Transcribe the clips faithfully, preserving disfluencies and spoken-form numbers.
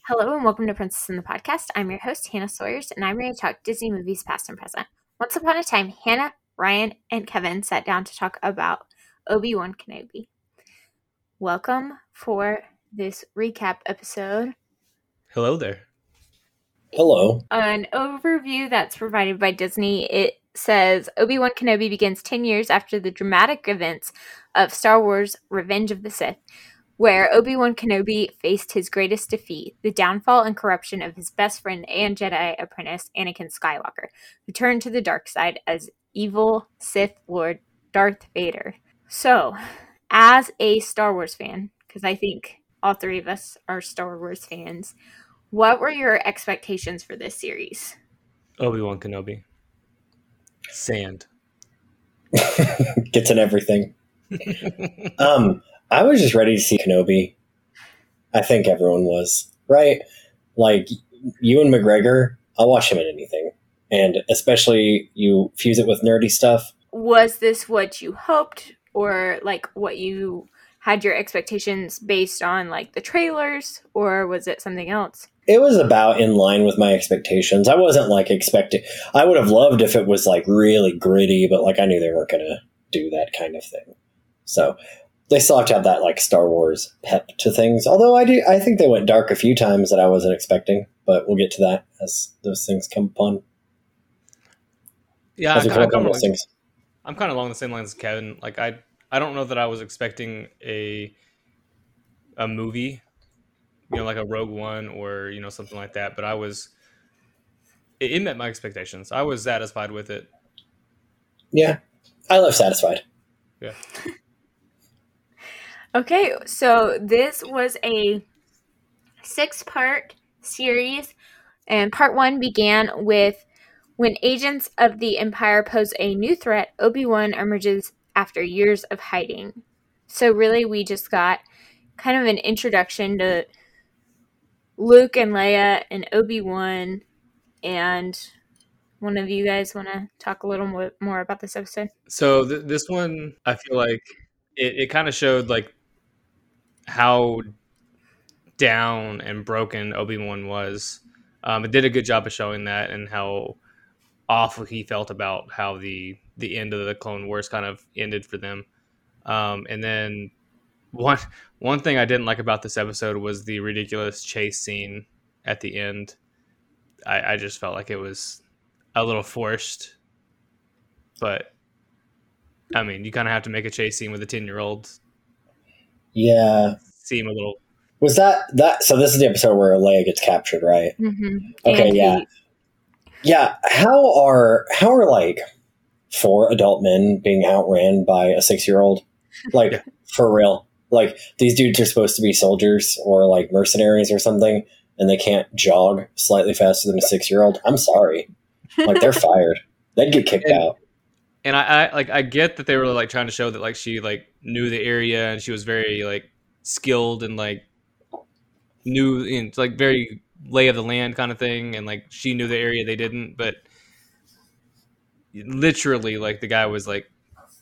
Hello and welcome to Princess in the Podcast. I'm your host, Hannah Sawyers, and I'm ready to talk Disney movies past and present. Once upon a time, Hannah, Ryan, and Kevin sat down to talk about Obi-Wan Kenobi. Welcome for this recap episode. Hello there. Hello. An overview that's provided by Disney, it says Obi-Wan Kenobi begins ten years after the dramatic events of Star Wars Revenge of the Sith, where Obi-Wan Kenobi faced his greatest defeat, the downfall and corruption of his best friend and Jedi apprentice, Anakin Skywalker, who turned to the dark side as evil Sith Lord Darth Vader. So, as a Star Wars fan, because I think all three of us are Star Wars fans, what were your expectations for this series? Obi-Wan Kenobi. Sand. Gets in everything. um, I was just ready to see Kenobi. I think everyone was, right? Like, Ewan McGregor, I'll watch him in anything. And especially you fuse it with nerdy stuff. Was this what you hoped, or like what you had your expectations based on, like the trailers, or was it something else? It was about in line with my expectations. I wasn't like expecting. I would have loved if it was like really gritty, but like I knew they weren't going to do that kind of thing. So they still have to have that like Star Wars pep to things. Although I do, I think they went dark a few times that I wasn't expecting. But we'll get to that as those things come upon. Yeah, as I, I, I'm, those like, things. I'm kind of along the same lines as Kevin. Like I, I don't know that I was expecting a a movie, you know, like a Rogue One or you know something like that. But I was, it, it met my expectations. I was satisfied with it. Yeah, I love satisfied. Yeah. Okay, so this was a six-part series, and part one began with when agents of the Empire pose a new threat, Obi-Wan emerges after years of hiding. So really, we just got kind of an introduction to Luke and Leia and Obi-Wan, and one of you guys want to talk a little more, more about this episode? So th- this one, I feel like it, it kind of showed like how down and broken Obi-Wan was. Um, it did a good job of showing that and how awful he felt about how the the end of the Clone Wars kind of ended for them. Um, and then one one thing I didn't like about this episode was the ridiculous chase scene at the end. I, I just felt like it was a little forced, but I mean, you kind of have to make a chase scene with a ten-year-old. Yeah. Seem a little... Was that... that? So this is the episode where Leia gets captured, right? Mm-hmm. Okay, and yeah. He... Yeah, how are, how are like, four adult men being outran by a six-year-old? Like, yeah. For real. Like, these dudes are supposed to be soldiers or, like, mercenaries or something, and they can't jog slightly faster than a six-year-old? I'm sorry. Like, they're fired. They'd get kicked and, out. And I, I like I get that they were like trying to show that like she like knew the area and she was very like skilled and like knew you know, like very lay of the land kind of thing, and like she knew the area they didn't. But literally, like the guy was like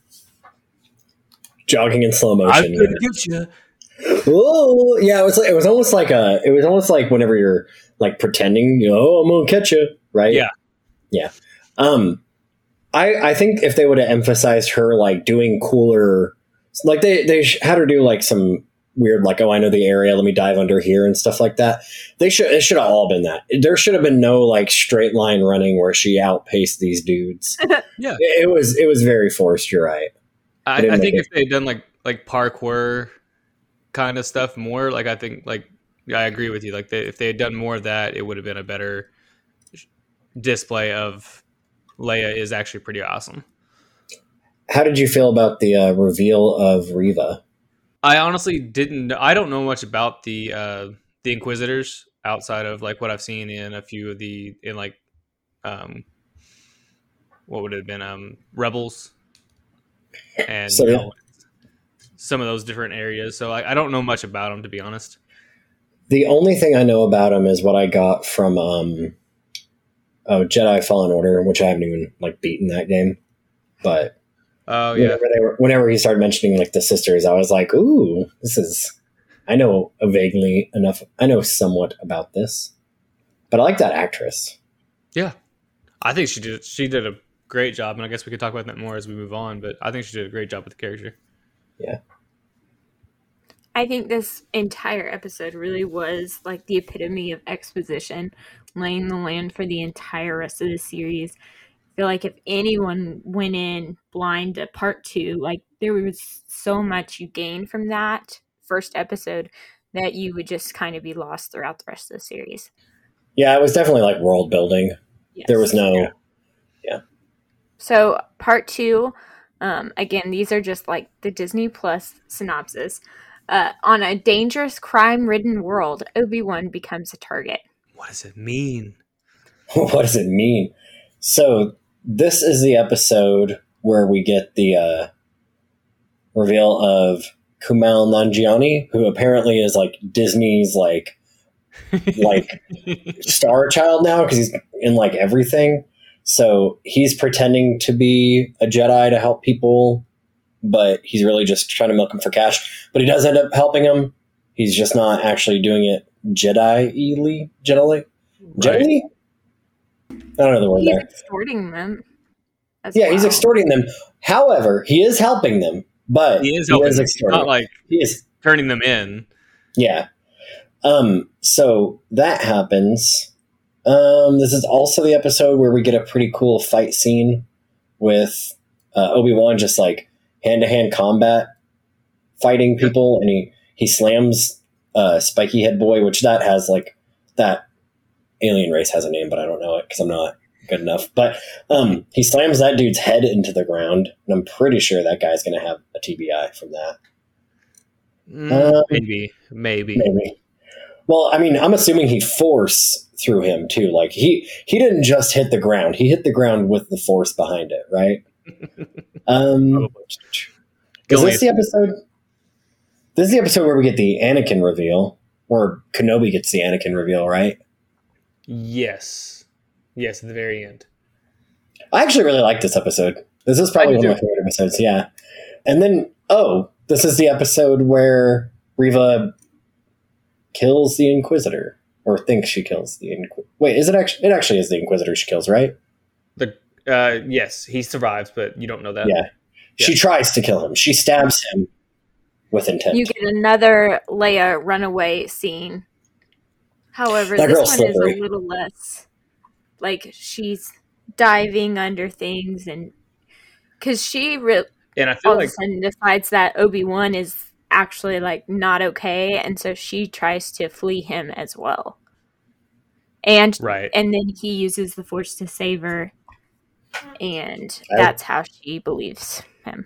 jogging in slow motion. I'm gonna get you. Oh yeah, it was like, it was almost like a it was almost like whenever you're like pretending, you know, oh, I'm gonna catch you, right? Yeah, yeah. Um. I, I think if they would have emphasized her like doing cooler, like they, they had her do like some weird, like, oh, I know the area, let me dive under here and stuff like that. They should, it should have all been that. There should have been no like straight line running where she outpaced these dudes. yeah. It, it was, it was very forced. You're right. I, I think if they had done like, like parkour kind of stuff more, like, I think like, I agree with you. Like they, if they had done more of that, it would have been a better display of Leia is actually pretty awesome. How did you feel about the uh, reveal of Reva? I honestly didn't. I don't know much about the uh, the Inquisitors outside of like what I've seen in a few of the in like um, what would it have been um, Rebels and so, you know, some of those different areas. So I, I don't know much about them, to be honest. The only thing I know about them is what I got from. Um, Oh, Jedi Fallen Order, which I haven't even like beaten that game, but oh yeah, whenever they were, whenever he started mentioning like the sisters, I was like, "Ooh, this is I know vaguely enough. I know somewhat about this, but I like that actress. Yeah, I think she did. She did a great job, and I guess we could talk about that more as we move on. But I think she did a great job with the character. Yeah. I think this entire episode really was like the epitome of exposition, laying the land for the entire rest of the series. I feel like if anyone went in blind to part two, like there was so much you gained from that first episode that you would just kind of be lost throughout the rest of the series. Yeah, it was definitely like world building. Yes. There was no, Yeah. yeah. So part two, um, again, these are just like the Disney Plus synopsis. Uh, on a dangerous, crime-ridden world, Obi-Wan becomes a target. What does it mean? What does it mean? So this is the episode where we get the uh, reveal of Kumail Nanjiani, who apparently is like Disney's like like star child now because he's in like everything. So he's pretending to be a Jedi to help people, but he's really just trying to milk them for cash. But he does end up helping them. He's just not actually doing it Jedi-ly. Jedi-ly? Jedi-ly? I don't know the word He's there. extorting them. as Yeah, he's well. extorting them. However, he is helping them, but He is he helping is them. extorting. Not like he is, turning them in. yeah. Um. So that happens. Um. This is also the episode where we get a pretty cool fight scene with uh, Obi-Wan just like hand-to-hand combat fighting people, and he he slams uh, Spiky Head Boy, which that has like that alien race has a name, but I don't know it because I'm not good enough. But um, he slams that dude's head into the ground, and I'm pretty sure that guy's going to have a T B I from that. Mm, Um, maybe, maybe. Maybe. Well, I mean, I'm assuming he force through him too. Like he he didn't just hit the ground; he hit the ground with the force behind it, right? Um, is Going- this the episode? This is the episode where we get the Anakin reveal, or Kenobi gets the Anakin reveal, right? Yes, yes, at the very end. I actually really like this episode. This is probably I one do of my favorite episodes. Yeah, and then oh, this is the episode where Reva kills the Inquisitor, or thinks she kills the Inquisitor. Wait, is it actually? It actually is the Inquisitor she kills, right? The uh, yes, he survives, but you don't know that. Yeah. She Yeah. tries to kill him. She stabs him with intent. You get another Leia runaway scene. However, That this girl's one is slippery. a little less like she's diving under things, and because she re- And I feel all like of a sudden decides that Obi-Wan is actually like not okay, and so she tries to flee him as well. And right. and then he uses the Force to save her, and I- that's how she believes him.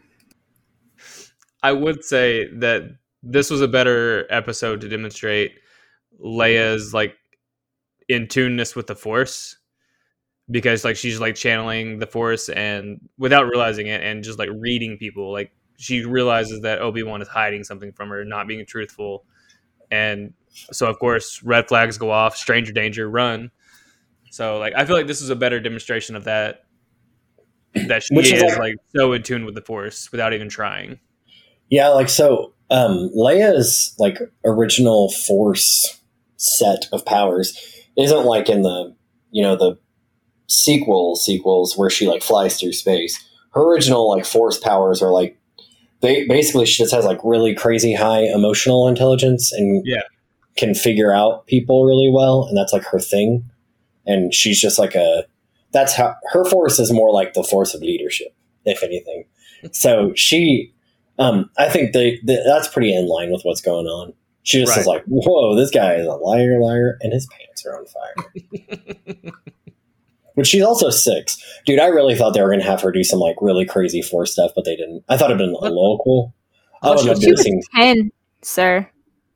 I would say that this was a better episode to demonstrate Leia's like in tuneness with the Force, because like she's like channeling the Force and without realizing it, and just like reading people. Like she realizes that Obi-Wan is hiding something from her, not being truthful, and so of course red flags go off, stranger danger, run. So like I feel like this is a better demonstration of that. That she Which is, is like- like so in tune with the Force without even trying. Yeah, like so um Leia's like original Force set of powers isn't like in the you know the sequel sequels where she like flies through space. Her original like Force powers are like they basically she just has like really crazy high emotional intelligence and Yeah. can figure out people really well, and that's like her thing. And she's just like a that's how her Force is more like the Force of leadership, if anything. So she um I think they, they that's pretty in line with what's going on. She just Right. is like, whoa, this guy is a liar, liar, and his pants are on fire. But she's also six. Dude, I really thought they were going to have her do some like really crazy Force stuff, but they didn't. I thought it'd been a little cool. I would she love was- She to was see. ten, sir.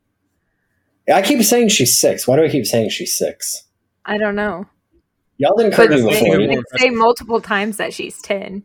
I keep saying she's six. Why do I keep saying she's six? I don't know. Y'all didn't But correct me they, That's before. more they impressive. say multiple times that she's ten.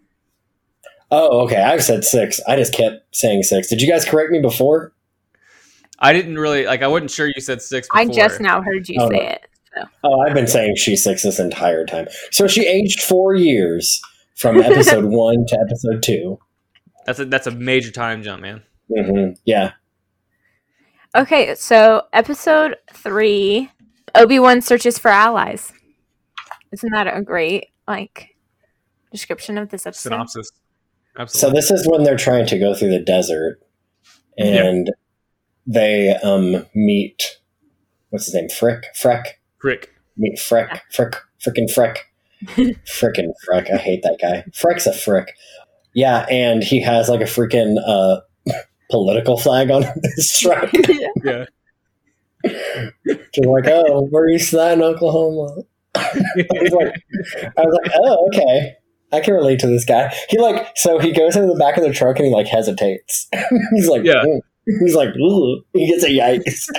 Oh, okay. I've said six. I just kept saying six. Did you guys correct me before? I didn't really like. I wasn't sure you said six. Before. I just now heard you Oh, say no. it. So. Oh, I've been saying she's six this entire time. So she aged four years from episode one to episode two. That's a that's a major time jump, man. hmm Yeah. Okay, so episode three, Obi-Wan searches for allies. Isn't that a great like description of this episode? Synopsis. Absolutely. So this is when they're trying to go through the desert, and yeah. they um, meet, what's his name? Frick? Freck? Frick. Meet Freck. Frick. Frickin' Frick. Frickin' Frick. I hate that guy. Freck's a frick. Yeah, and he has like a freaking uh, political flag on his truck. Yeah. Just like, oh, we're East Side, Oklahoma. I was like, I was like, oh, okay. I can relate to this guy. He like, so he goes into the back of the truck and he like hesitates. He's like, yeah. Mm. He's like, ooh. He gets a yikes.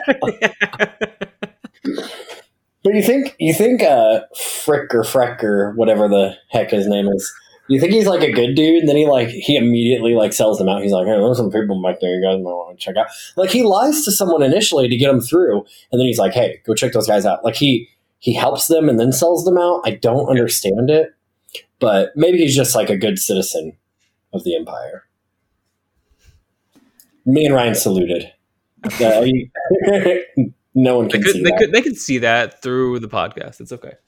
But you think, you think, uh, Frick or Freck or whatever the heck his name is, you think he's like a good dude? And then he like, he immediately like sells them out. He's like, hey, there's some people back there you guys might want to check out. Like he lies to someone initially to get them through. And then he's like, hey, go check those guys out. Like he, he helps them and then sells them out. I don't understand it. But maybe he's just like a good citizen of the Empire. Me and Ryan saluted. Uh, he, no one can they could, see they that. Could, they can see that through the podcast. It's okay.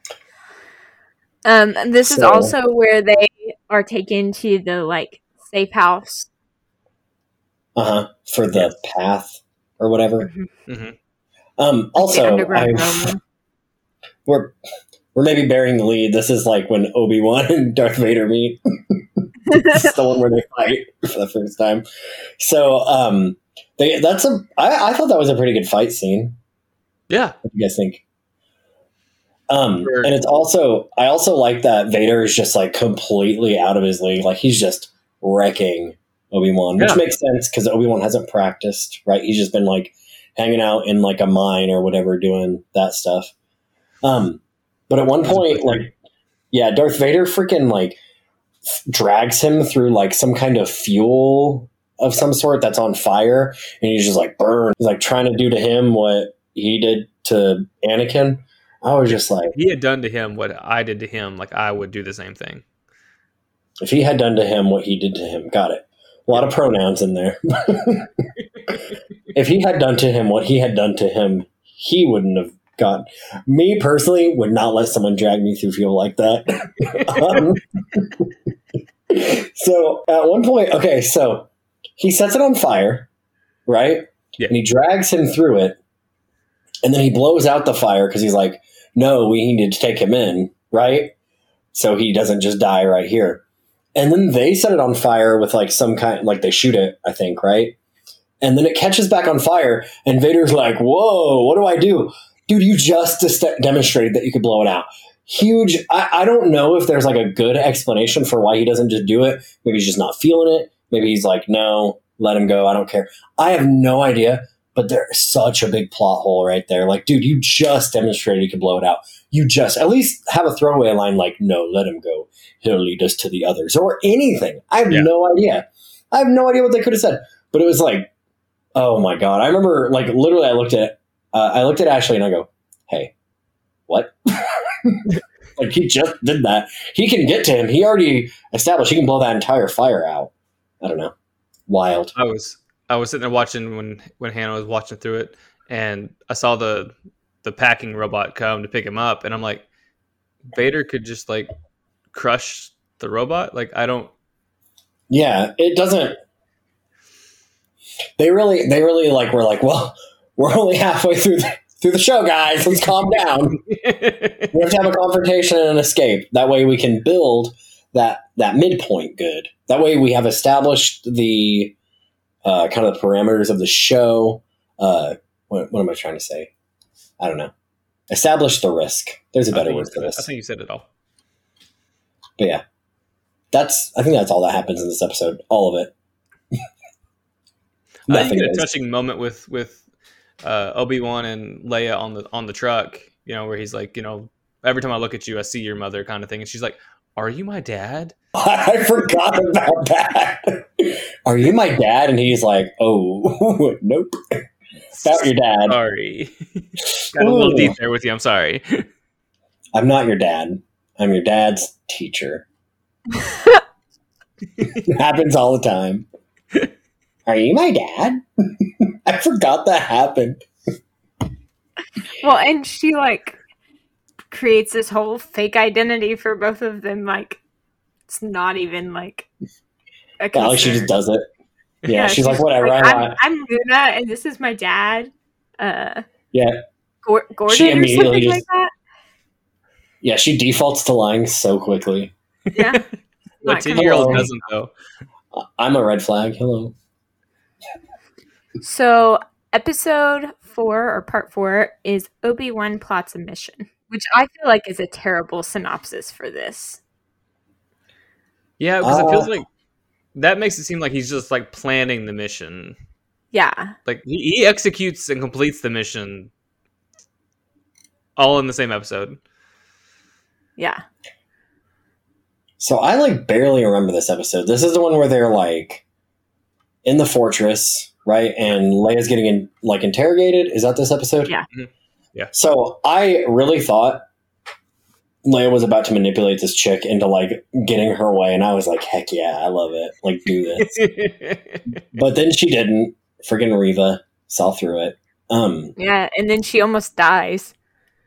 Um, this So- is also where they are taken to the like safe house. Uh-huh. For the Yes. path or whatever. Mm-hmm. Um, The also, underground I, room. we're we're maybe bearing the lead. This is like when Obi-Wan and Darth Vader meet. It's the one where they fight for the first time. So um, they that's a I, I thought that was a pretty good fight scene. Yeah. What do you guys think? Um, Sure. and it's also I also like that Vader is just like completely out of his league. Like he's just wrecking Obi-Wan, which Yeah. makes sense because Obi-Wan hasn't practiced, right? He's just been like hanging out in like a mine or whatever doing that stuff. Um, but at one point, like, yeah, Darth Vader freaking like f- drags him through like some kind of fuel of some sort that's on fire, and he's just like burn. He's like trying to do to him what he did to Anakin. I was just like, He had done to him what I did to him. Like I would do the same thing. if he had done to him what he did to him, got it. A lot of pronouns in there. If he had done to him what he had done to him, he wouldn't have got. Me personally would not let someone drag me through fuel like that. um, so at one point, okay, so he sets it on fire, right? Yeah. And he drags him through it, and then he blows out the fire because he's like, no, we need to take him in, right? So he doesn't just die right here. And then they set it on fire with like some kind, like they shoot it, I think, right? And then it catches back on fire, and Vader's like, whoa, what do I do? Dude, you just dis- demonstrated that you could blow it out. Huge. I, I don't know if there's like a good explanation for why he doesn't just do it. Maybe he's just not feeling it. Maybe he's like, no, let him go. I don't care. I have no idea, but there's such a big plot hole right there. Like, dude, you just demonstrated you could blow it out. You just at least have a throwaway line like, no, let him go. He'll lead us to the others or anything. I have Yeah. no idea. I have no idea what they could have said, but it was like, oh my God. I remember like literally I looked at, uh, I looked at Ashley and I go, hey, what? Like he just did that. He can get to him. He already established he can blow that entire fire out. I don't know. Wild. I was I was sitting there watching when when Hannah was watching through it, and I saw the the packing robot come to pick him up, and I'm like, Vader could just like crush the robot. Like I don't. Yeah, it doesn't. They really, they really like. We're like, well, we're only halfway through the, through the show, guys. Let's calm down. We have to have a confrontation and an escape. That way, we can build that that midpoint good. That way, we have established the uh, kind of the parameters of the show. Uh, what, what am I trying to say? I don't know. Establish the risk. There's a I better think word you for said- this. I think you said it all. But yeah, that's. I think that's all that happens in this episode. All of it. I think Nothing you get a is. touching moment with with uh, Obi-Wan and Leia on the on the truck. You know, where he's like, you know, every time I look at you, I see your mother, kind of thing. And she's like, "Are you my dad?" I forgot about that. Are you my dad? And he's like, oh, nope. About your dad. Sorry, got a little Ooh. deep there with you. I'm sorry. I'm not your dad. I'm your dad's teacher. It happens all the time. Are you my dad? I forgot that happened. Well, and she like creates this whole fake identity for both of them. Like it's not even like a Yeah, like she just does it. Yeah, Yeah, she's, like, whatever. Like, I'm, I'm, not. I'm Luna, and this is my dad. Uh, Yeah. Gor- Gordon She or immediately something just- like that. Yeah, she defaults to lying so quickly. Yeah. The Not ten year old Hello. doesn't though. I'm a red flag. Hello. So, episode four or part four is Obi-Wan plots a mission, which I feel like is a terrible synopsis for this. Yeah, because it feels Uh, like that makes it seem like he's just like planning the mission. Yeah. Like he, he executes and completes the mission all in the same episode. Yeah. So I like barely remember this episode. This is the one where they're like in the fortress, right? And Leia's getting in, like interrogated. Is that this episode? Yeah. Mhm. Yeah. So I really thought Leia was about to manipulate this chick into like getting her way, and I was like, heck yeah, I love it. Like, do this. But then she didn't. Friggin' Reva saw through it. Um, Yeah, and then she almost dies.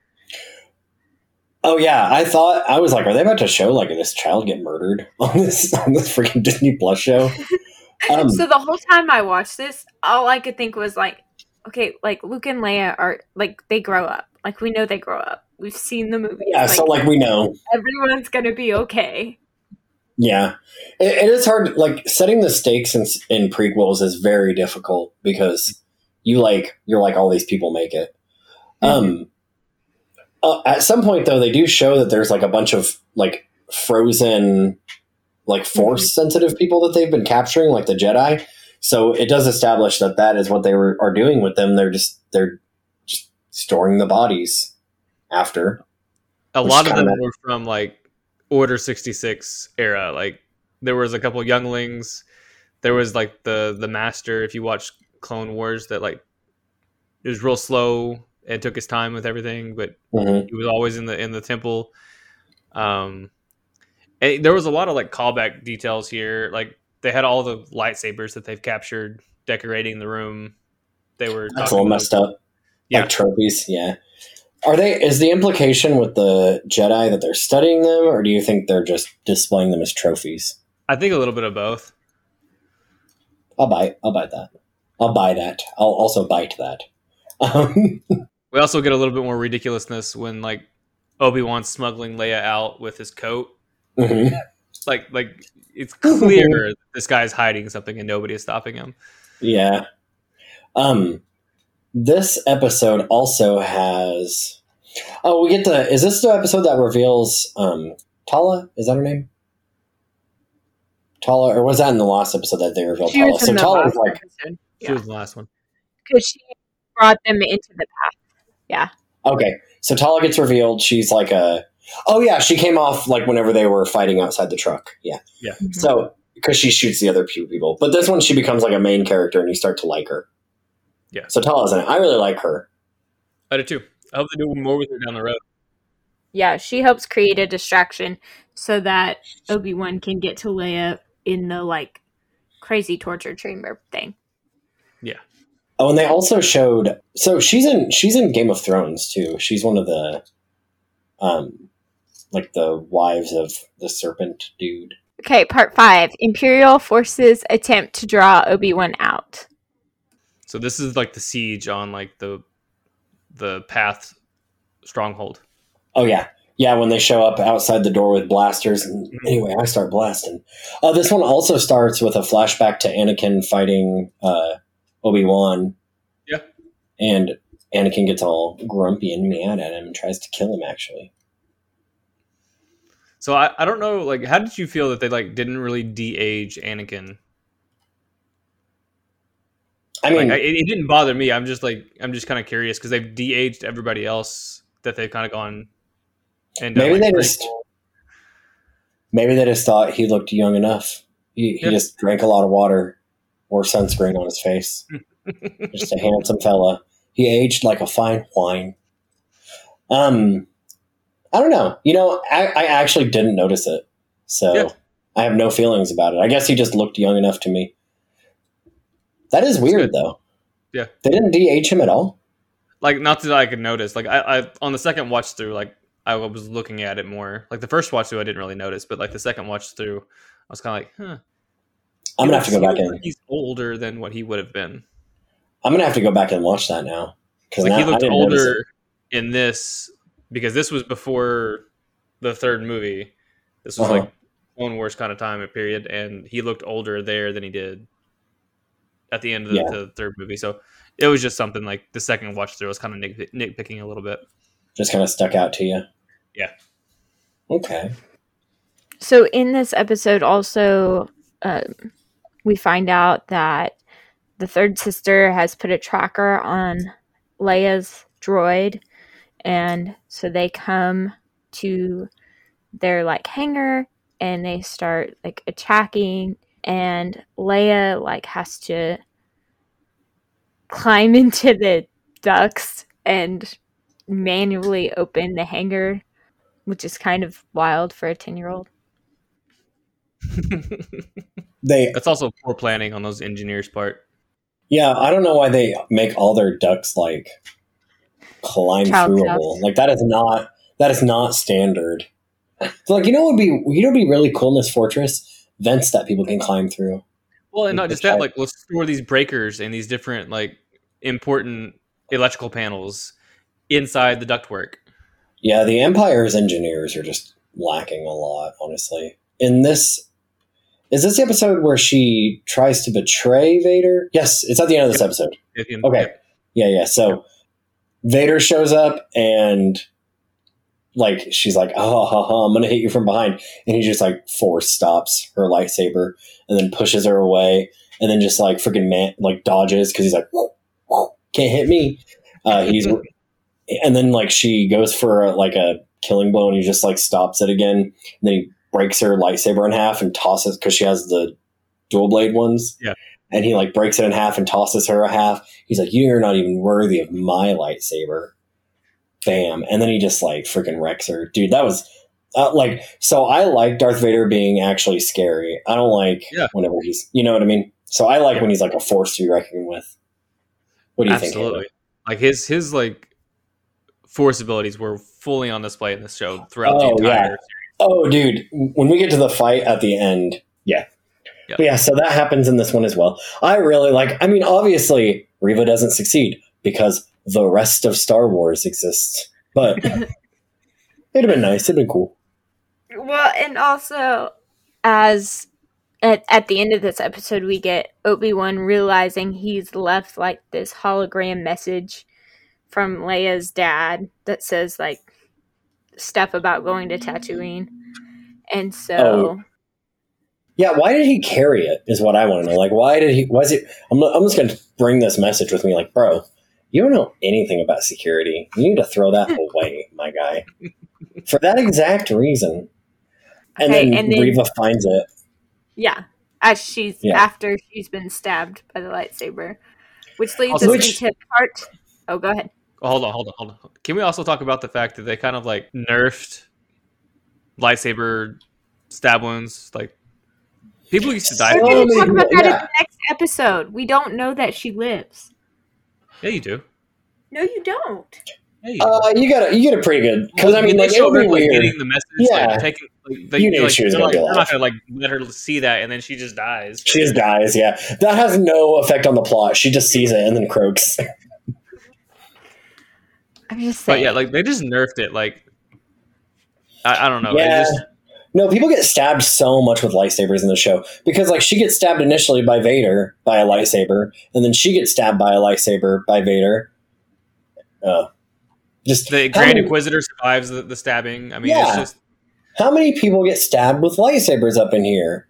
oh yeah, I thought I was like, are they about to show like this child get murdered on this on this freaking Disney Plus show? Um, So the whole time I watched this, all I could think was like, okay, like Luke and Leia are like they grow up. Like we know they grow up. We've seen the movie. yeah, so like we know. everyone's gonna be okay. Yeah, it, it is hard. Like setting the stakes in, in prequels is very difficult because you like you're like all these people make it. Um, uh, at some point though, they do show that there's like a bunch of like frozen, like force sensitive people that they've been capturing, like the Jedi. So it does establish that that is what they were are doing with them. They're just they're just storing the bodies after. A Which lot of them kinda- were from like Order sixty-six era. Like there was a couple younglings. There was like the the master. If you watch Clone Wars, that like it was real slow and took his time with everything, but Mhm. he was always in the in the temple. Um, and there was a lot of like callback details here. Like they had all the lightsabers that they've captured decorating the room. They were That's a talking little about- messed up. Yeah. Like trophies, yeah. Are they? Is the implication with the Jedi that they're studying them, or do you think they're just displaying them as trophies? I think a little bit of both. I'll buy. I'll buy that. I'll buy that. I'll also bite that. Um, We also get a little bit more ridiculousness when like Obi-Wan's smuggling Leia out with his coat. mhm. Like like it's clear that this guy's hiding something and nobody is stopping him. Yeah. Um, this episode also has. Oh, we get the. Is this the episode that reveals um, Tala? Is that her name? Tala, or was that in the last episode that they revealed She Tala? was So in the Tala last is like, episode. She Yeah. was the last one. Because she brought them into the past. okay, so Tala gets revealed. She's like a. Oh yeah, she came off like whenever they were fighting outside the truck. Yeah. Mhm. So because she shoots the other few people, but this one she becomes like a main character, and you start to like her. Yeah. So Tala's in it. I really like her. I do too. I hope they do more with her down the road. Yeah, she helps create a distraction so that Obi-Wan can get to Leia in the like crazy torture chamber thing. Oh, and they also showed. So she's in. She's in Game of Thrones too. She's one of the, um, like the wives of the serpent dude. Okay, part five. Imperial forces attempt to draw Obi-Wan out. So this is like the siege on like the the path stronghold. Oh yeah, yeah. When they show up outside the door with blasters, and anyway, I start blasting. Oh, this one also starts with a flashback to Anakin fighting uh, Obi-Wan. Yeah. And Anakin gets all grumpy and mad at him and tries to kill him. Actually, So I, I don't know, like how did you feel that they like didn't really de-age Anakin? I mean, Like I, it, it didn't bother me. I'm just like I'm just kind of curious because they've de-aged everybody else that they've kind of gone and done, maybe like, they just prequel. maybe they just thought he looked young enough. He, he Yeah. just drank a lot of water, wore sunscreen on his face. Just a handsome fella. He aged like a fine wine. Um, I don't know. You know, I, I actually didn't notice it, so Yeah. I have no feelings about it. I guess he just looked young enough to me. That is weird, good. though. Yeah. They didn't de-age him at all? Like, not that I could notice. Like, I, I on the second watch through, like, I was looking at it more. Like, the first watch through, I didn't really notice. But, like, the second watch through, I was kind of like, huh. I'm going to have to go back in. Like he's older than what he would have been. I'm going to have to go back and watch that now. Like, now, he looked older in this, because this was before the third movie. This was, uh-huh. like, Clone Wars kind of time period. And he looked older there than he did at the end of the, yeah. the third movie. So, it was just something like the second watch through was kind of nit- nitpicking a little bit. Just kind of stuck out to you. Yeah. Okay. So in this episode also, um, we find out that the third sister has put a tracker on Leia's droid. And so they come to their like hangar and they start like attacking. And Leia like has to climb into the ducts and manually open the hangar, which is kind of wild for a ten-year-old. they That's also poor planning on those engineers' part. Yeah, I don't know why they make all their ducts like climb throughable. Like that is not that is not standard. So, like, you know what would be you know what would be really cool in this fortress? Vents that people can climb through. Well, and not just that, like, let's store these breakers and these different, like, important electrical panels inside the ductwork. Yeah, the Empire's engineers are just lacking a lot, honestly. In this, is this the episode where she tries to betray Vader? Yes, it's at the end of this episode. Okay. Yeah, yeah. So Vader shows up and, like, she's like, oh, ha, ha, I'm going to hit you from behind. And he just, like, force stops her lightsaber and then pushes her away and then just, like, freaking man, like, dodges because he's like, whoa, whoa, can't hit me. Uh, he's and then, like, she goes for, a, like, a killing blow and he just, like, stops it again. And then he breaks her lightsaber in half and tosses, because she has the dual blade ones. Yeah. And he, like, breaks it in half and tosses her a half. He's like, you're not even worthy of my lightsaber. Bam. And then he just, like, freaking wrecks her. Dude, that was, uh, like, so I like Darth Vader being actually scary. I don't like yeah. whenever he's, you know what I mean? So I like yeah. when he's, like, a force to be reckoned with. What do you Absolutely. think? Absolutely. Like, his, his, like, force abilities were fully on display in this show throughout oh, the entire yeah. series. Oh, dude. When we get to the fight at the end, yeah. Yep. But yeah, so that happens in this one as well. I really like, I mean, obviously, Reva doesn't succeed because the rest of Star Wars exists. But it'd have been nice. It'd been cool. Well, and also, as at, at the end of this episode, we get Obi-Wan realizing he's left, like, this hologram message from Leia's dad that says, like, stuff about going to Tatooine. And so... Oh. Yeah, why did he carry it is what I want to know. Like, why did he... Was it? I'm, I'm just going to bring this message with me. Like, bro, you don't know anything about security. You need to throw that away, my guy. For that exact reason. And, okay, then, and then Reva finds it. Yeah. As she's... Yeah. After she's been stabbed by the lightsaber. Which leads also, us which, into part... Oh, go ahead. Oh, hold on, hold on, hold on. Can we also talk about the fact that they kind of, like, nerfed lightsaber stab wounds? Like, people used to die. We're going to talk about that yeah. in the next episode. We don't know that she lives. Yeah, you do. No, you don't. Yeah, you, uh, you got a you get a pretty good because well, I mean, like, it would be weird. Like, getting the message, yeah, like, taking, like, they, you knew like, she was going to be alive. They're not gonna like let her see that, and then she just dies. She just dies. Yeah, that has no effect on the plot. She just sees it and then croaks. I'm just saying. But yeah, like, they just nerfed it. Like, I, I don't know. Yeah. It just, no, people get stabbed so much with lightsabers in the show because, like, she gets stabbed initially by Vader by a lightsaber, and then she gets stabbed by a lightsaber by Vader. Uh, just the Grand many, Inquisitor survives the, the stabbing. I mean, yeah. it's just how many people get stabbed with lightsabers up in here?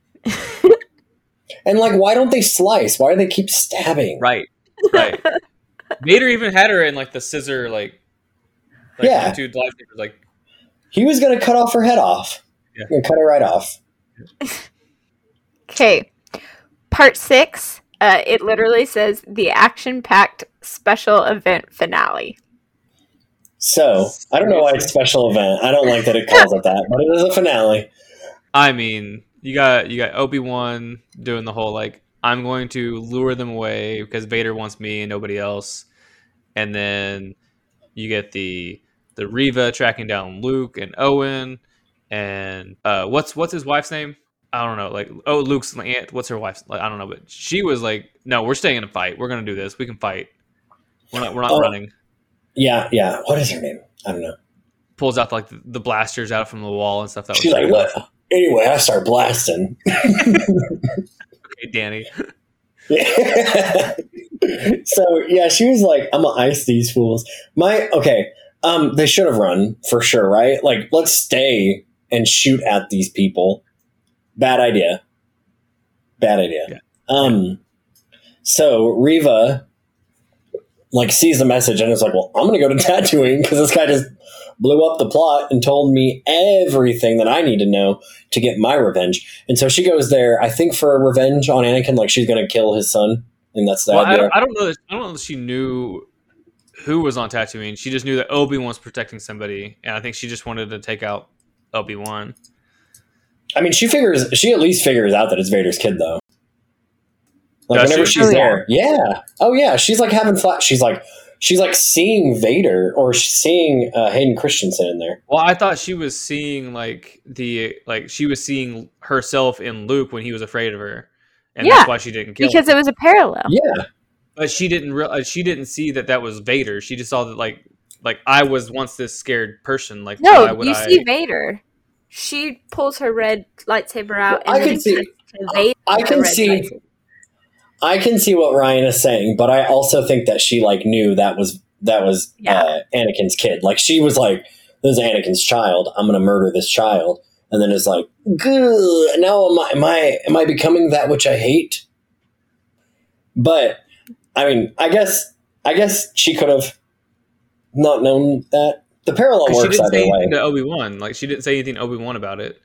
And, like, why don't they slice? Why do they keep stabbing? Right, right. Vader even had her in, like, the scissor, like, like yeah, two lightsabers, like, he was going to cut off her head off. Yeah, and cut it right off. Okay, part six. Uh, it literally says the action-packed special event finale. So I don't know why it's special event. I don't like that it calls it that, but it is a finale. I mean, you got you got Obi-Wan doing the whole, like, I'm going to lure them away because Vader wants me and nobody else. And then you get the the Reva tracking down Luke and Owen, and uh, what's what's his wife's name? I don't know. Like, oh, Luke's aunt. What's her wife's? Like, I don't know, but she was like, "No, we're staying in a fight. We're gonna do this. We can fight. We're not. We're not oh, running." Yeah, yeah. What is her name? I don't know. Pulls out like the, the blasters out from the wall and stuff. That She's was like, "What?" Anyway, I start blasting. Okay, Danny. So yeah, she was like, "I'm gonna ice these fools." My okay. Um, they should have run for sure, right? Like, let's stay and shoot at these people. Bad idea. Bad idea. Yeah. Um, so Reva like sees the message and is like, "Well, I'm going to go to Tatooine because this guy just blew up the plot and told me everything that I need to know to get my revenge." And so she goes there, I think, for revenge on Anakin. Like, she's going to kill his son, and that's the well, idea. I don't, I don't know. That, I don't know that she knew who was on Tatooine. She just knew that Obi-Wan was protecting somebody, and I think she just wanted to take out Obi-Wan. I mean, she figures she at least figures out that it's Vader's kid, though. Like, Does whenever she? she's Oh, yeah. there, yeah, oh yeah, she's like having flash. She's like, she's like seeing Vader or she's seeing uh, Hayden Christensen in there. Well, I thought she was seeing like the like she was seeing herself in Luke when he was afraid of her, and Yeah, that's why she didn't kill Because him. it was a parallel. Yeah, But she didn't realize she didn't see that that was Vader. She just saw that like like I was once this scared person. Like why No, would you I? see Vader. She pulls her red lightsaber out, Well, I and then can see- cuts to Vader I with the can red see- lightsaber. I can see what Ryan is saying, but I also think that she like knew that was that was Yeah. uh, Anakin's kid. Like, she was like, "This is Anakin's child. I'm going to murder this child," and then it's like, "Good. Now am I am I am I becoming that which I hate?" But I mean, I guess I guess she could have not known that. The parallel 'Cause she works didn't say either way. anything to Obi-Wan. Like she didn't say anything to Obi-Wan about it.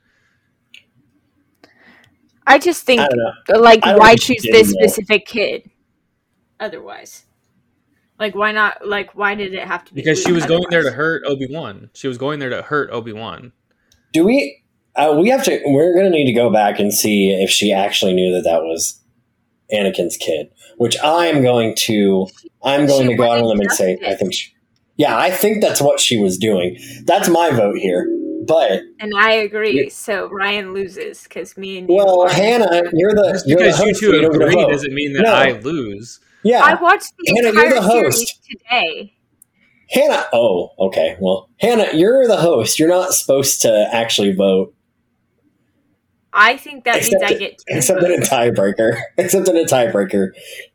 I just think, I don't know. like, I don't why think she choose did this know. specific kid? Otherwise, like, why not? Like, why did it have to be? Because she Luke was going there to otherwise? hurt Obi-Wan. She was going there to hurt Obi-Wan. Do we? Uh, we have to. We're going to need to go back and see if she actually knew that that was Anakin's kid. Which I'm going to. I'm going She to go out on a limb wanted and say justice. I think. She, yeah, I think that's what she was doing. That's my vote here. But And I agree. Yeah. So Ryan loses because me and you well, are- Hannah, you're the Just you're the because you host. two so you don't get a agree vote. doesn't mean that No. I lose. Yeah, I watched the Hannah, you're entire the series host. today. Hannah. Oh, okay. Well, Hannah, you're the host. You're not supposed to actually vote. I think that Except means I it- get two Except in a votes. tiebreaker. Except in a tiebreaker.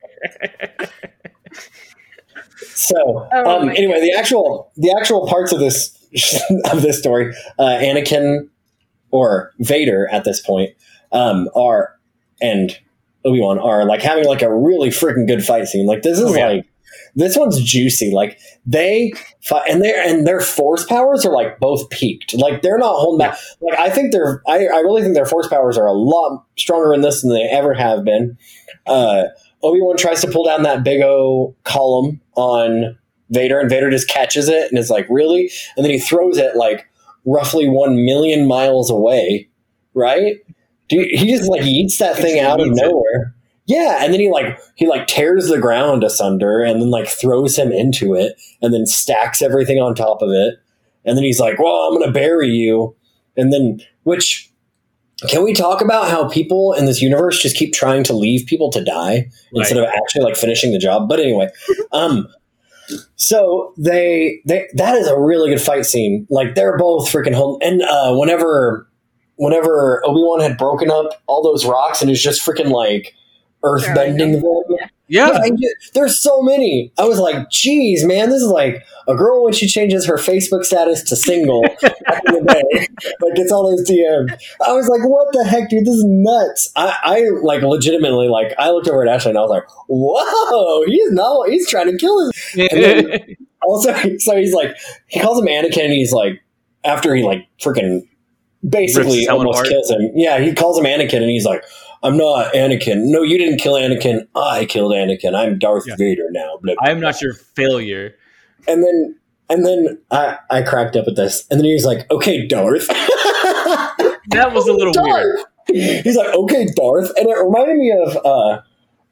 So, Oh um, my anyway, the actual the actual parts of this of this story, uh, Anakin or Vader at this point um, are and Obi-Wan are like having like a really freaking good fight scene. Like, this is Oh, yeah. like this one's juicy. Like, they fight, and their and their force powers are like both peaked. Like, they're not holding back. Like, I think they're I, I really think their force powers are a lot stronger in this than they ever have been. Uh, Obi-Wan tries to pull down that big O column on Vader, and Vader just catches it and is like, "Really?" And then he throws it like roughly one million miles away, right? Dude, he just like eats that thing just out of eats it. nowhere. Yeah, and then he like he like tears the ground asunder and then like throws him into it and then stacks everything on top of it. And then he's like, "Well, I'm gonna bury you." And then, which can we talk about how people in this universe just keep trying to leave people to die instead of actually like finishing the job? But anyway, um, so they they that is a really good fight scene. Like, they're both freaking home. And uh, whenever whenever Obi-Wan had broken up all those rocks and is just freaking like earth bending them. Yeah. Yeah. Yeah, and you- there's so many. I was like, geez, man, this is like a girl when she changes her Facebook status to single back in the day. Like, gets all those D Ms. I was like, what the heck, dude? This is nuts. I, I like legitimately, like, I looked over at Ashley and I was like, whoa, he's not, he's trying to kill his. And then also, so he's like, he calls him Anakin and he's like, after he like freaking basically Rips his helmet almost apart. kills him. Yeah, he calls him Anakin and he's like, "I'm not Anakin. No, you didn't kill Anakin. I killed Anakin. I'm Darth Yeah. Vader now." Blah, blah, I am not your failure. And then, and then I, I cracked up at this. And then he was like, "Okay, Darth." That was a little weird. Darth. He's like, "Okay, Darth." And it reminded me of, uh,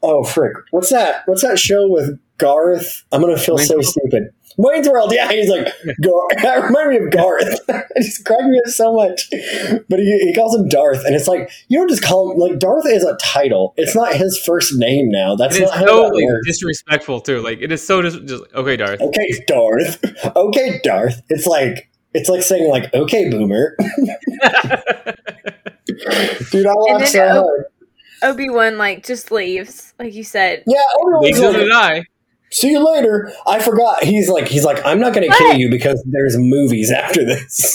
oh frick, what's that? What's that show with Garth? I'm gonna feel Wayne's so World? stupid. Wayne's World, yeah, he's like, Gar- that remind me of Garth. It just cracked me up so much. But he, he calls him Darth, and it's like, you don't just call him, like, Darth is a title. It's not his first name now. That's It is not how so that like, works. disrespectful too. Like it is so dis- just okay, Darth. Okay, Darth. Okay, Darth. It's like, it's like saying, like, okay, Boomer. Dude, I And laughed then so O- hard. Obi-Wan, like, just leaves, like you said. Yeah, Obi-Wan's Neither like, did I. see you later. I forgot. He's like, he's like, I'm not going to kill What? you because there's movies after this.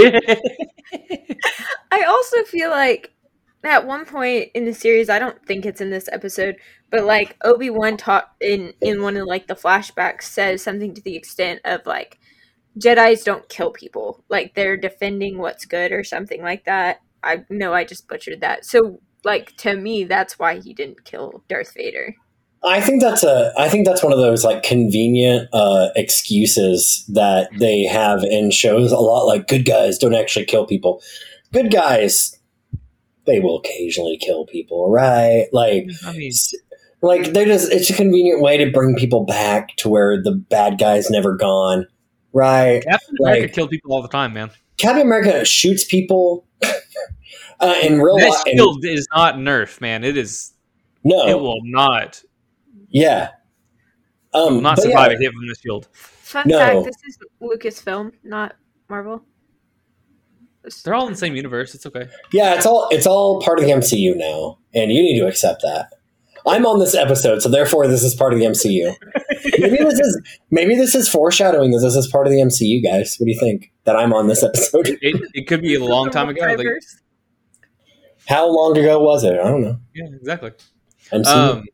I also feel like at one point in the series, I don't think it's in this episode, but like Obi-Wan taught in in one of like the flashbacks says something to the extent of like Jedis don't kill people, like they're defending what's good or something like that. I know I just butchered that. So like to me, that's why he didn't kill Darth Vader. I think that's a. I think that's one of those like convenient uh, excuses that they have in shows a lot. Like good guys don't actually kill people. Good guys, they will occasionally kill people, right? Like, I mean, like they just. It's a convenient way to bring people back to where the bad guy's never gone, right? Captain America Like- killed people all the time, man. Captain America shoots people uh, in real That life. shield is not Nerf, man. It is. No, It will not. yeah, um, Will not but survive yeah. a hit from the shield. Fun No. fact: this is Lucasfilm, not Marvel. They're all in the same universe. It's okay. Yeah, it's all it's all part of the M C U now, and you need to accept that. I'm on this episode, so therefore this is part of the M C U. Maybe this is maybe this is foreshadowing that this is part of the M C U, guys. What do you think? That I'm on this episode? It, it could be a long time ago. Like, Multiverse. How long ago was it? I don't know. yeah, exactly. M C U. Um,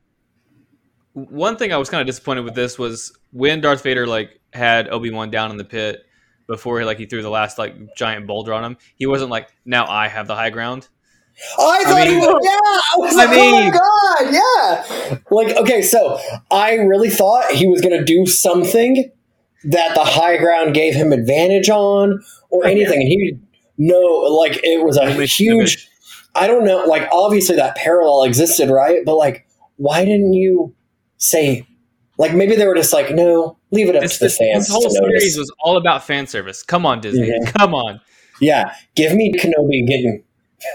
one thing I was kind of disappointed with this was when Darth Vader like had Obi-Wan down in the pit before like he threw the last like giant boulder on him. He wasn't like, now I have the high ground. I thought I mean- he was. Yeah, I was I like, mean- oh my god, yeah. Like, okay, so I really thought he was going to do something that the high ground gave him advantage on, or anything, and he no, like it was a Only huge. I don't know. Like, obviously that parallel existed, right? But like, why didn't you say? Like, maybe they were just like, no, leave it up This, to the this, fans this whole to notice. series was all about fan service. Come on, Disney. Mhm. Come on. Yeah, give me Kenobi getting.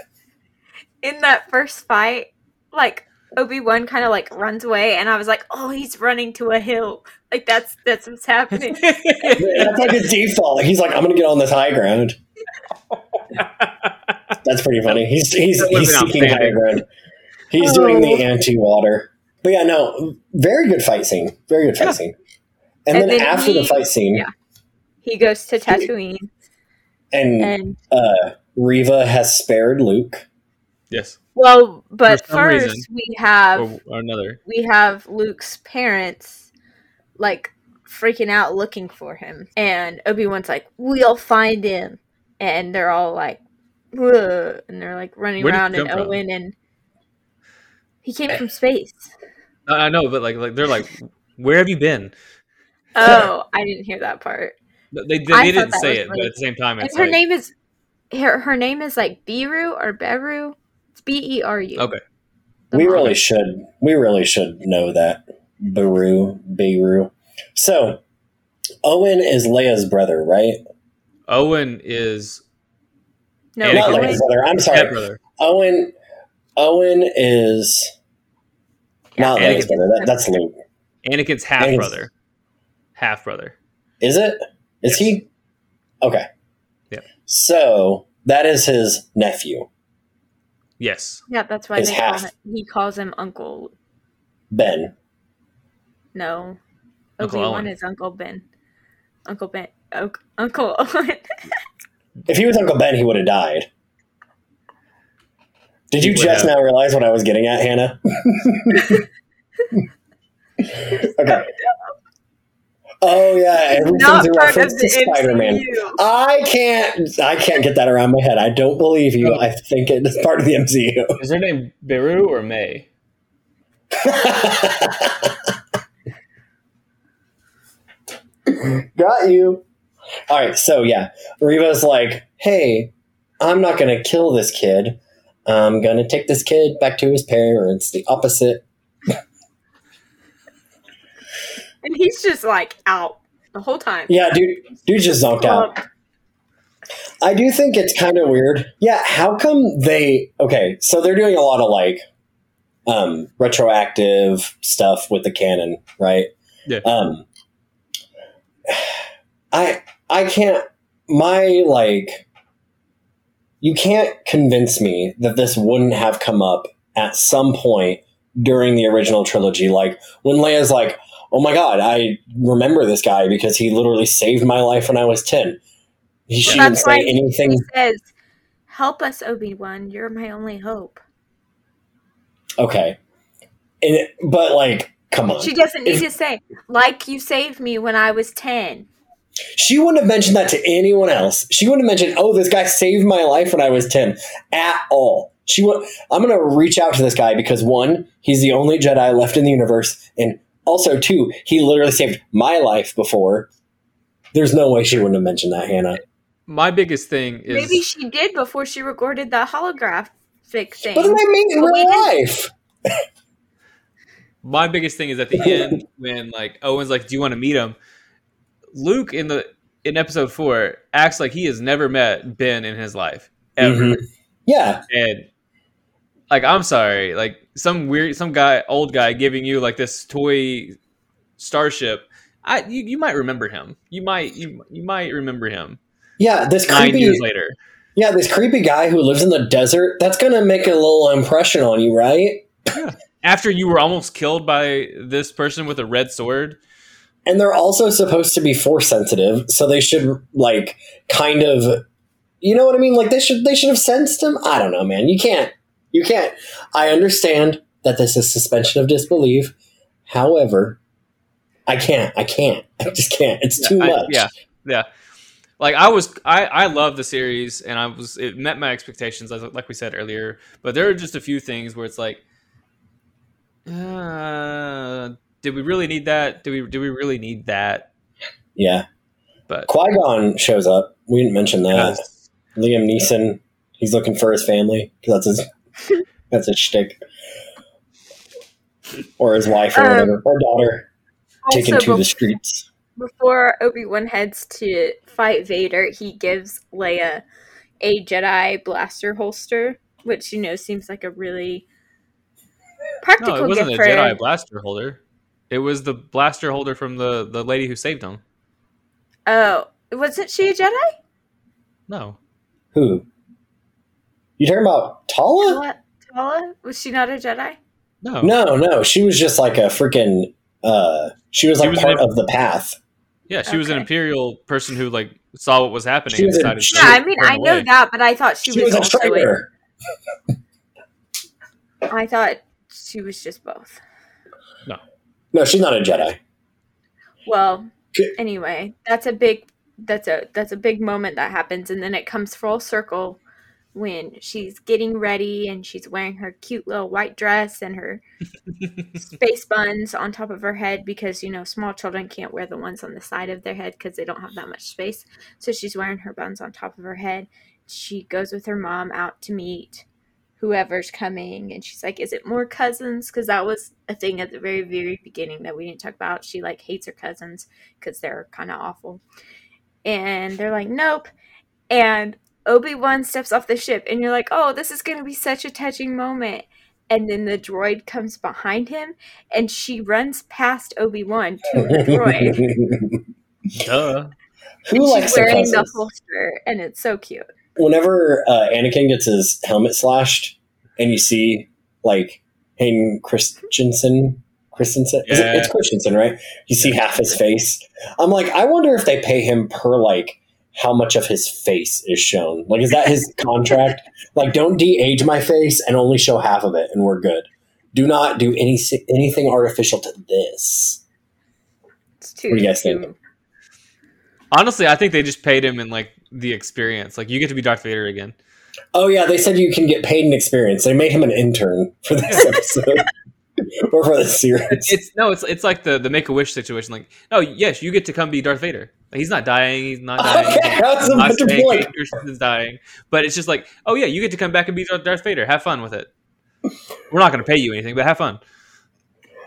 In that first fight, like Obi-Wan kind of like runs away, and I was like, "Oh, he's running to a hill." Like that's that's what's happening. That's like his default. He's like, I'm going to get on this high ground. That's pretty funny. He's he's That would've he's been seeking high outstanding. ground. He's doing the anti-water. But yeah, no, very good fight scene. Very good fight Yeah. scene. And, And then, then after the he- fight scene, yeah. He goes to Tatooine, and and uh, Reva has spared Luke. Yes. well, but For some first reason. we have Or, or another. we have Luke's parents like freaking out looking for him, and Obi-Wan's like, "We'll find him," and they're all like, "Ugh," and they're like running Where did he around, and come from? Owen and he came from space. I I know, but like, like they're like, where have you been? Oh, I didn't hear that part. They, they, I they thought didn't that say was it, but really- at the same time, And it's her like, name is her, her name is like Beru or Beru. It's B E R U. okay. The We mom. really should. We really should know that. Beru, Beru. So, Owen is Leia's brother, right? Owen is no, Not Anakin. Owen- Leia's brother. I'm sorry. step brother. Owen. Owen is not Anakin's Leia's brother. That, that's Luke. Anakin's half Anakin's- brother. Half brother. Is it? Is Yes. he? Okay. Yep. So that is his nephew, Yes. Yeah, that's why His they half. call him, he calls him Uncle. Ben. No, Uncle Obi-Wan Owen. is Uncle Ben. Uncle Ben. O- Uncle Owen. If he was Uncle Ben, he would have died. Did He you would just have. now realize what I was getting at, Hannah? Okay. Oh yeah, Not everything's a part of reference the to Spider-Man. M C U. I can't. I can't get that around my head. I don't believe you. I think it is part of the M C U. Is her name Beru or May? Got you. All right, so yeah, Reva's like, "Hey, I'm not gonna kill this kid. I'm gonna take this kid back to his parents." The opposite. And he's just like out the whole time. Yeah, dude, dude just zonked out. I do think it's kind of weird. Yeah, how come they? Okay, so they're doing a lot of like um, retroactive stuff with the canon, right? Yeah. Um, I I can't. My like, you can't convince me that this wouldn't have come up at some point during the original trilogy. Like when Leia's like, "Oh my god, I remember this guy because he literally saved my life when I was ten." He Well, shouldn't that's say why anything. He says, "Help us, Obi-Wan. You're my only hope." Okay, and it, but like, come on. She doesn't need If- to say, "Like you saved me when I was ten." She wouldn't have mentioned that to anyone else. She wouldn't have mentioned, "Oh, this guy saved my life when I was ten," at all. She would. I'm going to reach out to this guy because one, he's the only Jedi left in the universe, and also two, he literally saved my life before. There's no way she wouldn't have mentioned that, Hannah. My biggest thing is Maybe she did before she recorded the holographic thing. But then they meet in But we real didn't- life. my biggest thing is at the end when like Owen's like, "Do you want to meet him?" Luke in the in episode four acts like he has never met Ben in his life ever, Mhm. Yeah, and like I'm sorry, like some weird some guy old guy giving you like this toy starship. I you, you might remember him. You might you you might remember him yeah. This nine creepy, years later. yeah, this creepy guy who lives in the desert. That's going to make a little impression on you, right? After you were almost killed by this person with a red sword. And they're also supposed to be force sensitive, so they should like kind of, you know what I mean? Like they should they should have sensed him. I don't know, man. You can't you can't. I understand that this is suspension of disbelief. However, I can't. I can't. I just can't. It's Yeah, too I- much. yeah, yeah. Like I was, I I love the series, and I was it met my expectations, as like we said earlier. But there are just a few things where it's like, uh, did we really need that? Do we do we really need that? Yeah. But Qui-Gon shows up. We didn't mention that. Yes. Liam Neeson. He's looking for his family because that's his that's his shtick. Or his wife or Um, whatever, or daughter taken Also, to the bef- streets. before Obi-Wan heads to fight Vader, he gives Leia a Jedi blaster holster, which, you know, seems like a really practical no, it wasn't gift a for Jedi blaster holder. It was the blaster holder from the the lady who saved him. Oh, wasn't she a Jedi? No, Who? You talking about Tala? What? Tala? Was she not a Jedi? no, No, no. She was just like a freaking. Uh, she was She like was part an- of the path. Yeah, she was an Okay. imperial person who like saw what was happening She and was a- decided. to Yeah, I mean, run I know away. that, but I thought she, She, was, was, a also a, traitor. I thought she was just both. No, she's not a Jedi. Well, Okay. anyway, that's a big that's a that's a big moment that happens, and then it comes full circle when she's getting ready and she's wearing her cute little white dress and her space buns on top of her head because, you know, small children can't wear the ones on the side of their head because they don't have that much space. So she's wearing her buns on top of her head. She goes with her mom out to meet whoever's coming, and she's like, is it more cousins? Because that was a thing at the very very beginning that we didn't talk about. She like hates her cousins because they're kind of awful, and they're like, nope. And Obi-Wan steps off the ship, and you're like, oh, this is going to be such a touching moment. And then the droid comes behind him, and she runs past Obi-Wan to the droid. Duh. Who And likes she's their wearing cousins? the holster, and it's so cute. Whenever uh, Anakin gets his helmet slashed, and you see like Hayden Christensen, Christensen, Is it, Yeah. it's Christensen, right? You see half his face. I'm like, I wonder if they pay him per like how much of his face is shown. Like, is that his contract? Like, don't de-age my face and only show half of it, and we're good. Do not do any anything artificial to this. It's too, What do you guys too- think? Honestly, I think they just paid him in like the experience. Like you get to be Darth Vader again. Oh yeah, they said you can get paid in experience. They made him an intern for this episode or for the series. It's, it's no, it's it's like the the Make a Wish situation. Like, no, yes, you get to come be Darth Vader. Like, he's not dying. He's not dying. Okay, I was I'm not about to be saying like- Hayden Christensen's dying, but it's just like, oh yeah, you get to come back and be Darth Darth Vader. Have fun with it. We're not going to pay you anything, but have fun.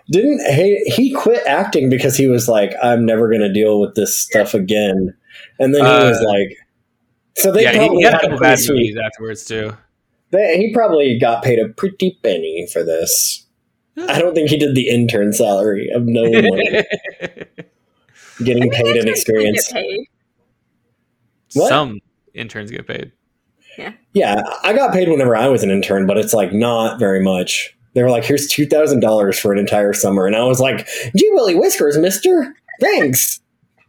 Didn't he, he quit acting because he was like, I'm never going to deal with this stuff again. And then he Uh, was like, so they yeah, probably he, he had a had couple a pretty bad sweet. movies afterwards too. They, he probably got paid a pretty penny for this. I don't think he did the intern salary of no money. Getting I mean, paid and interns can experience. get paid. What? Some interns get paid. Yeah, I got paid whenever I was an intern, but it's like not very much. They were like, here's two thousand dollars for an entire summer. And I was like, gee willy whiskers, mister. Thanks.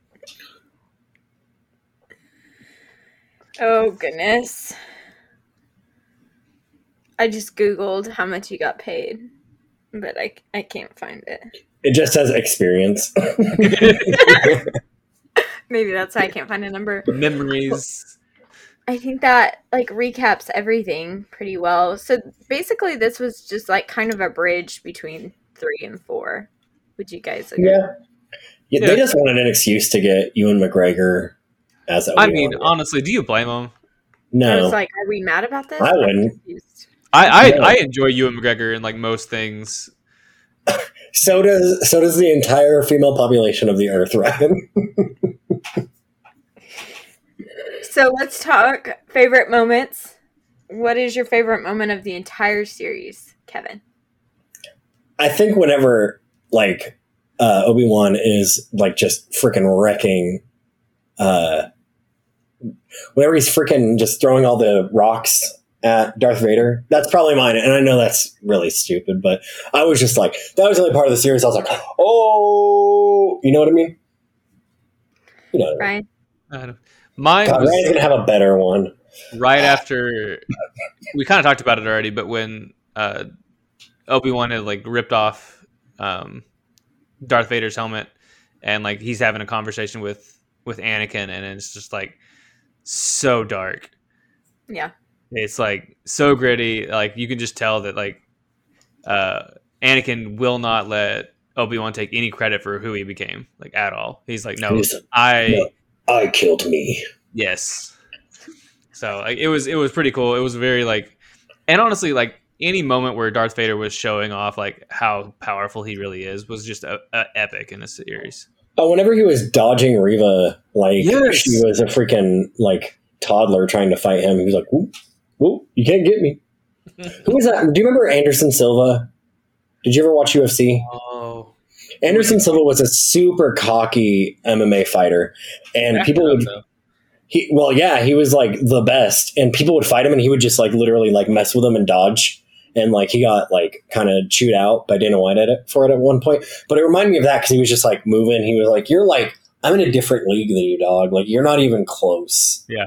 Oh, goodness. I just Googled how much you got paid, but I, I can't find it. It just says experience. Maybe that's why I can't find a number. Memories. I think that like recaps everything pretty well. So basically this was just like kind of a bridge between three and four. Would you guys agree? Yeah. yeah. They just wanted an excuse to get Ewan McGregor as I Obi-Wan. mean, honestly, do you blame him? I No. was like, are we mad about this? I I'm wouldn't. confused. I I, No. I enjoy Ewan McGregor in like most things. So does so does the entire female population of the Earth, Ryan. So let's talk favorite moments. What is your favorite moment of the entire series, Kevin? I think whenever like uh, Obi-Wan is like just freaking wrecking, uh, whenever he's freaking just throwing all the rocks at Darth Vader, that's probably mine. And I know that's really stupid, but I was just like, that was the only part of the series I was like, oh, you know what I mean? You know what I mean? Ryan? I don't- Mine God, was Ryan's gonna have a better one. right after we kind of talked about it already, but when uh, Obi-Wan had like ripped off um, Darth Vader's helmet, and like he's having a conversation with with Anakin, and it's just like so dark. Yeah. It's like so gritty. Like you can just tell that like uh, Anakin will not let Obi-Wan take any credit for who he became, like at all. He's like, no, He's- I no. I killed me. yes. So like it was it was pretty cool. It was very like, and honestly, like any moment where Darth Vader was showing off like how powerful he really is was just a, a epic in the series. Oh, whenever he was dodging Reva, like Yes. she was a freaking like toddler trying to fight him. He was like, whoop, whoop, you can't get me. Who was that? Do you remember Anderson Silva? Did you ever watch U F C? Oh, Anderson Silva was a super cocky M M A fighter, and people would he well, yeah, he was like the best, and people would fight him, and he would just like literally like mess with them and dodge, and like he got like kind of chewed out by Dana White at it for it at one point. But it reminded me of that because he was just like moving. He was like, "You're like I'm in a different league than you, dog. Like you're not even close." Yeah.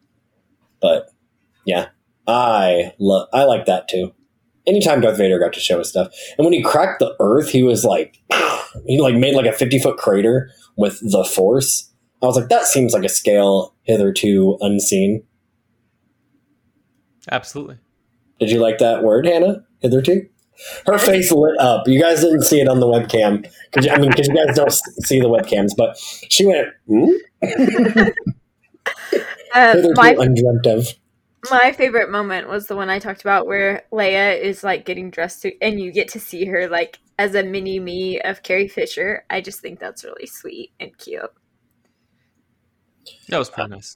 But yeah, I love I like that too. Anytime Darth Vader got to show his stuff, and when he cracked the Earth, he was like, he like made like a fifty foot crater with the Force. I was like, that seems like a scale hitherto unseen. Absolutely. Did you like that word, Hannah? Hitherto? Her face lit up. You guys didn't see it on the webcam. Cause, I mean, because you guys don't s- see the webcams, but she went, hmm? Uh, Hitherto my undreamt of. my favorite moment was the one I talked about where Leia is like getting dressed to, and you get to see her like as a mini me of Carrie Fisher. I just think that's really sweet and cute. That was pretty nice.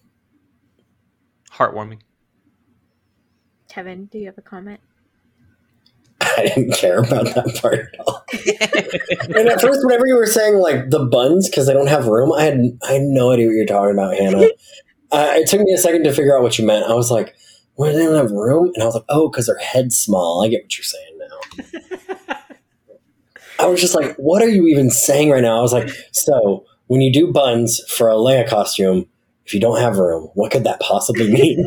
Heartwarming. Kevin, do you have a comment? I didn't care about that part at all. And at first, whenever you were saying like the buns because they don't have room, I had I had no idea what you're talking about, Hannah. uh, it took me a second to figure out what you meant. I was like, "Well, they don't have room," and I was like, "Oh, because their head's small." I get what you're saying now. I was just like, "What are you even saying right now?" I was like, "So when you do buns for a Leia costume, if you don't have room, what could that possibly mean?"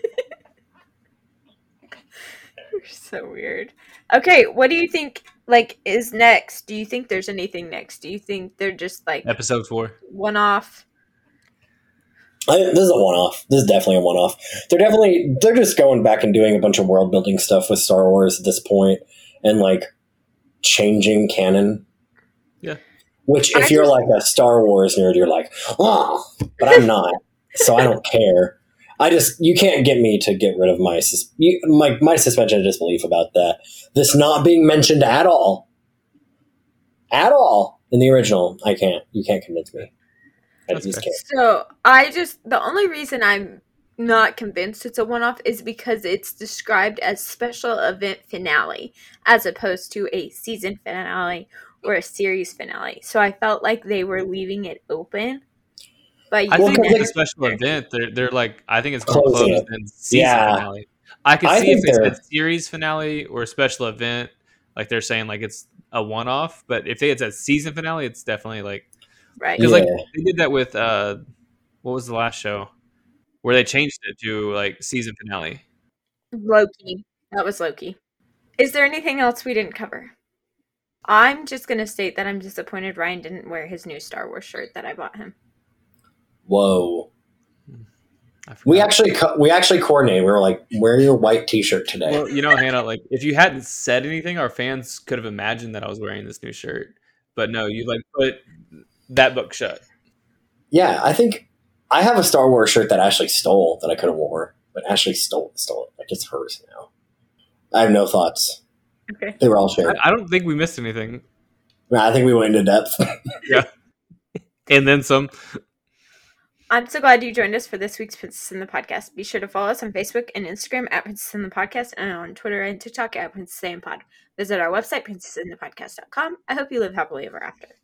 You're so weird. Okay, what do you think like is next? Do you think there's anything next? Do you think they're just like Episode four. one off? I, this is a one-off. This is definitely a one-off. They're definitely they're just going back and doing a bunch of world building stuff with Star Wars at this point, and like changing canon. Yeah. Which, I if you're just- like a Star Wars nerd, you're like, oh, but I'm not, so I don't care. I just you can't get me to get rid of my sus- you, my my suspension of disbelief about that. This not being mentioned at all. at all in the original. I can't. You can't convince me. I That's just fair. can't. So I just the only reason I'm not convinced it's a one-off is because it's described as special event finale as opposed to a season finale or a series finale. So I felt like they were leaving it open. But I you think Well, it's never- a special event. They're they're like I think it's more Closing closed it. than season Yeah. finale. I could I see if think they they're- said series finale or special event, like they're saying like it's a one off. But if they had said season finale, it's definitely like right. because Yeah. like they did that with uh what was the last show where they changed it to like season finale. Loki. That was Loki. Is there anything else we didn't cover? I'm just going to state that I'm disappointed Ryan didn't wear his new Star Wars shirt that I bought him. Whoa. I forgot. We actually co- we actually coordinated. We were like, wear your white T-shirt today. Well, you know, Hannah, like if you hadn't said anything, our fans could have imagined that I was wearing this new shirt. But no, you like put that book shut. Yeah, I think I have a Star Wars shirt that Ashley stole that I could have wore, but Ashley stole stole it. Like it's hers now. I have no thoughts. Okay. They were all shared. I, I don't think we missed anything. I think we went into depth. Yeah. And then some. I'm so glad you joined us for this week's Princess in the Podcast. Be sure to follow us on Facebook and Instagram at Princess in the Podcast and on Twitter and TikTok at Princess in Pod. Visit our website, princess in the podcast dot com. I hope you live happily ever after.